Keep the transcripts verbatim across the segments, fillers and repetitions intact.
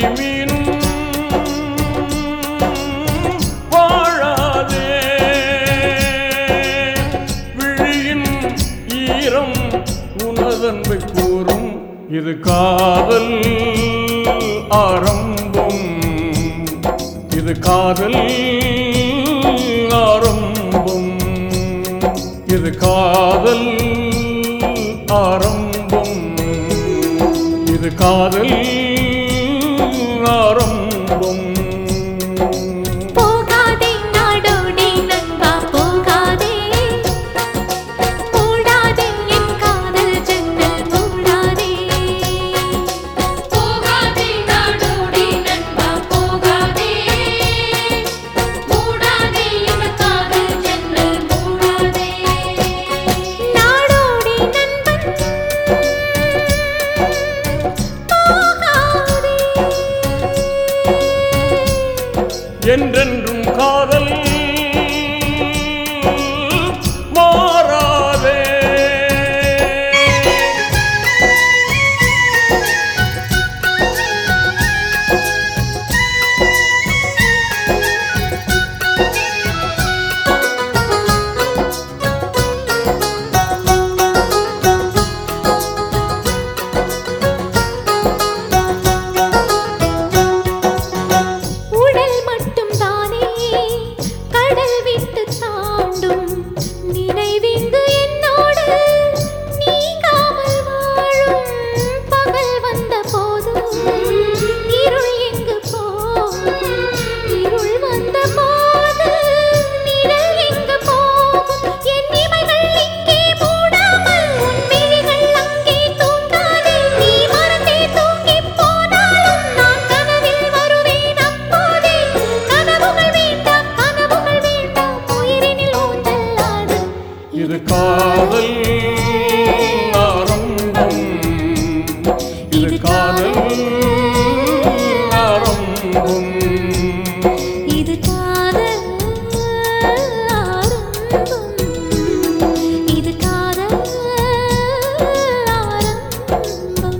மீனும் வாழாதே விழியின் ஈரம் உனதன்பை கூறும் இது காதல் ஆரம்பம் இது காதல் ஆரம்பம் இது காதல் ஆரம்பம் இது காதல் ஆரம்பம் போகாதே நாடோடி நண்பா போகாதே போடாதே என் காதல் ஜன்னல் மூடாதே போகாதே நாடோடி நண்பா போகாதே மூடாதே என் காதல் ஜன்னல் மூடாதே நாடோடி நண்பன் போகாதே என்றென்றும் காதல் மாறாதே உடல் மட்டும் தானே கடல் விட்டு தாண்டும் நினைவிங்கு என்னோடு நீங்காமல் வாழும் பகல் வந்த போதும் இருள் எங்கு போகும் இருள் வந்த போது நிழல் எங்கு போகும் என் இமைகள் இங்கே மூடாமல் உன் விழிகள் அங்கே தூங்காதே நீ மறந்தே தூங்கிப் போனாலும் நான் கனவில் வருவேன் அப்போதே கனவுகள் வேண்டாம் கனவுகள் வேண்டாம் உயிரினில் ஊஞ்சலாடு இது காதல் ஆரம்பம் இது காதல் ஆரம்பம் இது காதல் ஆரம்பம் இது காதல் ஆரம்பம்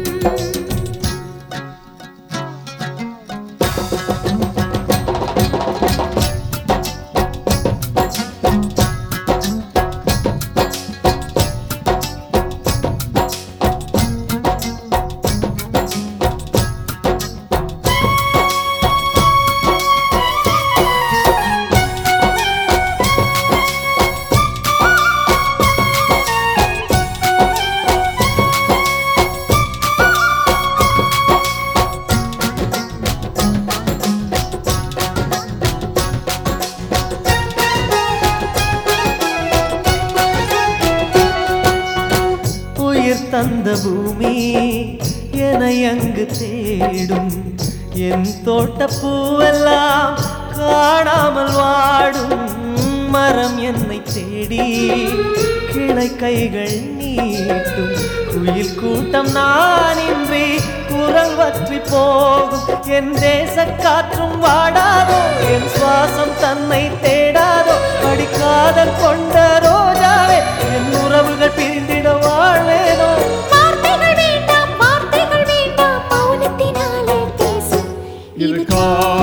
உயிர் தந்த பூமி என்னை அங்கு தேடும் என் தோட்ட பூவெல்லாம் காணாமல் வாடும் மரம் என்னை தேடி கிளை கைகள் நீட்டும் குயில் கூட்டம் நான் இன்றி குரல் வற்றி போகும் என் தேச காற்றும் வாடாதோ என் சுவாசம் தன்னை தேடாதோ அடிக்காதல் கொண்ட ரோஜாவே என் உறவுகள் பிரிந்திட வாழ்வேனோ வார்த்தைகள் வேண்டாம் வார்த்தைகள் வேண்டாம் மௌனத்தினாலே பேசு இது காதல்